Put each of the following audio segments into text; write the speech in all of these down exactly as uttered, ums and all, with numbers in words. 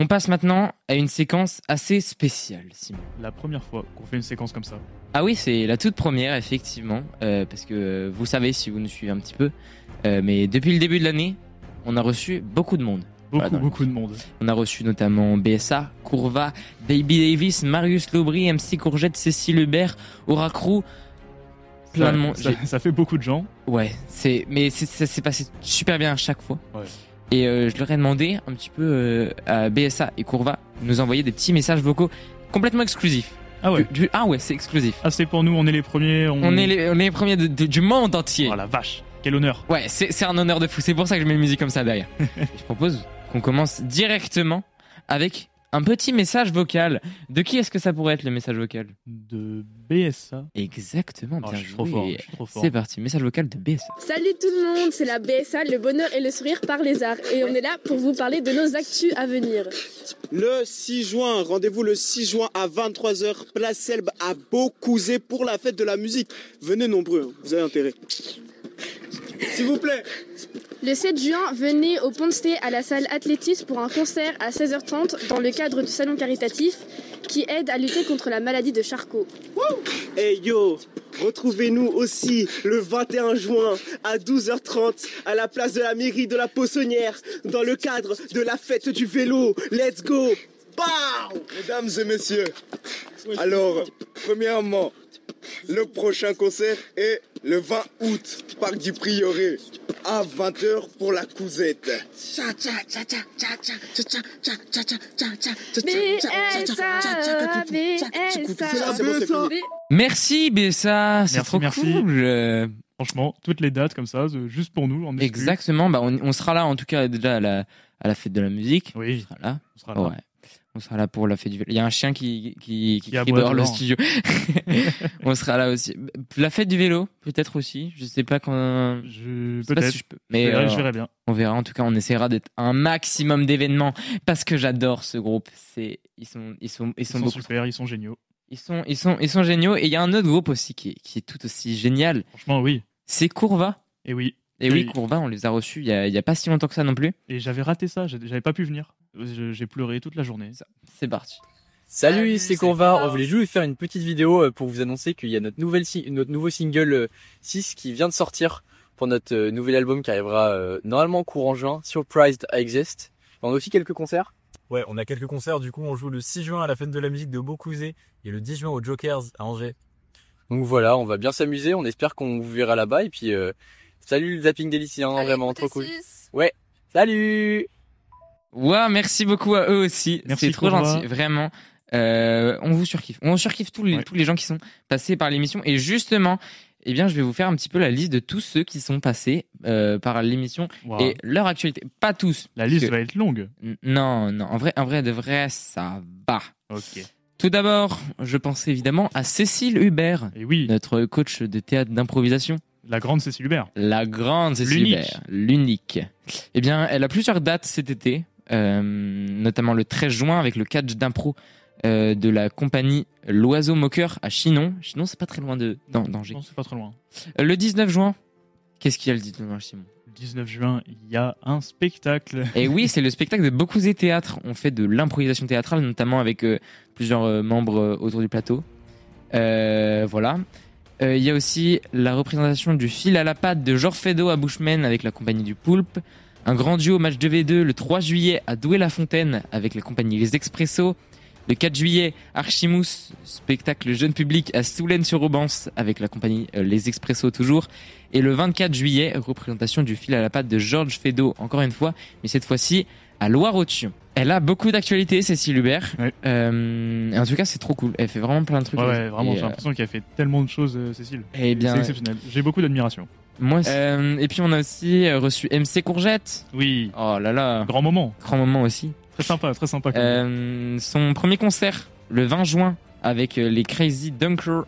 On passe maintenant à une séquence assez spéciale, Simon. La première fois qu'on fait une séquence comme ça. Ah oui, c'est la toute première, effectivement, euh, parce que euh, vous savez, si vous nous suivez un petit peu, euh, mais depuis le début de l'année, on a reçu beaucoup de monde. Beaucoup, Voilà, beaucoup de monde. On a reçu notamment B S A, Courva, Baby Davis, Marius Lobry, M C Courgette, Cécile Hubert, Oracrou, plein ça, de monde. Ça, ça fait beaucoup de gens. Ouais, c'est, mais c'est, ça s'est passé super bien à chaque fois. Ouais. Et euh, je leur ai demandé un petit peu euh, à B S A et Courva de nous envoyer des petits messages vocaux complètement exclusifs. Ah ouais. Du, du, ah ouais, c'est exclusif. Ah, c'est pour nous, on est les premiers. On, on, est, les, on est les premiers de, de, du monde entier. Oh la vache, quel honneur. Ouais, c'est, c'est un honneur de fou. C'est pour ça que je mets une musique comme ça derrière. Je propose qu'on commence directement avec un petit message vocal. De qui est-ce que ça pourrait être le message vocal ? De B S A. Exactement, bien oh, je suis joué. trop fort, je suis trop fort. C'est parti, message vocal de B S A. Salut tout le monde, c'est la B S A, le bonheur et le sourire par les arts. Et on est là pour vous parler de nos actus à venir. Le six juin, rendez-vous le six juin à vingt-trois heures, place Selbe à Beaucouzé pour la fête de la musique. Venez nombreux, hein, vous avez intérêt. S'il vous plaît. Le sept juin, venez au Pont de Sté à la salle Athlétis pour un concert à seize heures trente dans le cadre du salon caritatif qui aide à lutter contre la maladie de Charcot. Hey yo, retrouvez-nous aussi le vingt et un juin à douze heures trente à la place de la mairie de la Poissonnière dans le cadre de la fête du vélo. Let's go. Pow. Mesdames et messieurs, alors, premièrement, le prochain concert est le vingt août, Parc du Prieuré, à vingt heures pour la cousette. Merci B S A, c'est merci, trop merci. cool. Franchement, toutes les dates comme ça, juste pour nous. On Exactement, bah on, on sera là en tout cas déjà à la, à la fête de la musique. Oui, on sera là. On sera là. Ouais. On sera là pour la fête du vélo. Il y a un chien qui, qui, qui, qui crie dehors le studio. On sera là aussi. La fête du vélo, peut-être aussi. Je sais pas quand. Je... sais pas Peut-être. si je peux. Mais je, verrai, euh, je verrai bien. On verra. En tout cas, on essaiera d'être un maximum d'événements parce que j'adore ce groupe. C'est, ils sont, ils sont, ils sont, ils sont beaucoup... super. Ils sont géniaux. Ils sont, ils sont, ils sont géniaux. Et il y a un autre groupe aussi qui est, qui est tout aussi génial. Franchement, oui. C'est Courva. Et oui. Et, et oui, Courva, on les a reçus il y a, il y a pas si longtemps que ça non plus. Et j'avais raté ça. J'avais pas pu venir. J'ai pleuré toute la journée. C'est parti. Salut, c'est Courva. On voulait juste vous faire une petite vidéo pour vous annoncer qu'il y a notre, nouvelle, notre nouveau single six qui vient de sortir pour notre nouvel album qui arrivera euh, normalement courant juin, Surprised I Exist. On a aussi quelques concerts. Ouais, on a quelques concerts. Du coup, on joue le six juin à la fête de la musique de Beaucouzé et le dix juin au Jokers à Angers. Donc voilà, on va bien s'amuser. On espère qu'on vous verra là-bas. Et puis, euh, salut le Zapping Délicien, hein, vraiment trop cool. Six. Ouais, salut. Ouais, merci beaucoup à eux aussi. Merci c'est trop Courva. gentil, vraiment. Euh, on vous surkiffe. On surkiffe tous les, ouais. tous les gens qui sont passés par l'émission. Et justement, eh bien, je vais vous faire un petit peu la liste de tous ceux qui sont passés euh, par l'émission wow. et leur actualité. Pas tous. La liste va être longue. Non, non. En vrai, en vrai, de vrai, ça va. Ok. Tout d'abord, je pense évidemment à Cécile Hubert, et oui. notre coach de théâtre d'improvisation. La grande Cécile Hubert. La grande Cécile l'unique. Hubert. L'unique. Eh bien, elle a plusieurs dates cet été, euh, notamment le treize juin avec le catch d'impro euh, de la compagnie L'Oiseau Moqueur à Chinon. Chinon, c'est pas très loin de non, d'Angers. Non, c'est pas très loin. Euh, le dix-neuf juin, qu'est-ce qu'il y a le dix-neuf juin, Simon ? Le dix-neuf juin, il y a un spectacle. Et oui, c'est le spectacle de Beaucouzé Théâtre. On fait de l'improvisation théâtrale, notamment avec euh, plusieurs euh, membres euh, autour du plateau. Euh, voilà. Il euh, y a aussi la représentation du Fil à la patte de Georges Feydeau à Bushman avec la compagnie du Poulpe. Un grand duo match deux v deux le trois juillet à Douai-la-Fontaine avec la compagnie Les Expressos. Le quatre juillet, Archimous, spectacle jeune public à Soulaine-sur-Aubance avec la compagnie euh, Les Expressos toujours. Et le vingt-quatre juillet, représentation du Fil à la patte de Georges Feydeau, encore une fois, mais cette fois-ci à Loire-Othion. Elle a beaucoup d'actualités, Cécile Hubert. Ouais. Euh, et en tout cas, c'est trop cool. Elle fait vraiment plein de trucs. Ouais, ouais vraiment, et, j'ai l'impression euh... qu'elle a fait tellement de choses, euh, Cécile. Et bien, c'est exceptionnel. J'ai beaucoup d'admiration. Moi aussi. Euh, et puis on a aussi reçu M C Courgette. Oui. Oh là là. Grand moment. Grand moment aussi. Très sympa, très sympa. Euh, son premier concert, le vingt juin, avec les Crazy Dunkers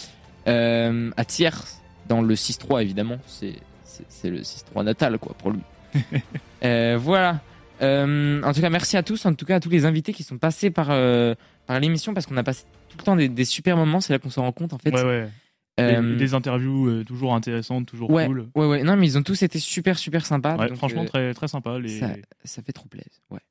euh, à Thiers, dans le six trois évidemment. C'est, c'est, c'est le six trois natal, quoi, pour lui. euh, voilà. Euh, en tout cas, merci à tous, en tout cas à tous les invités qui sont passés par, euh, par l'émission, parce qu'on a passé tout le temps des, des super moments. C'est là qu'on se rend compte, en fait. Ouais, ouais. Euh, des interviews euh, toujours intéressantes, toujours ouais, cool. Ouais, ouais. Non, mais ils ont tous été super, super sympas. Ouais, donc, franchement, euh, très, très sympa. Les... Ça, ça fait trop plaisir. Ouais.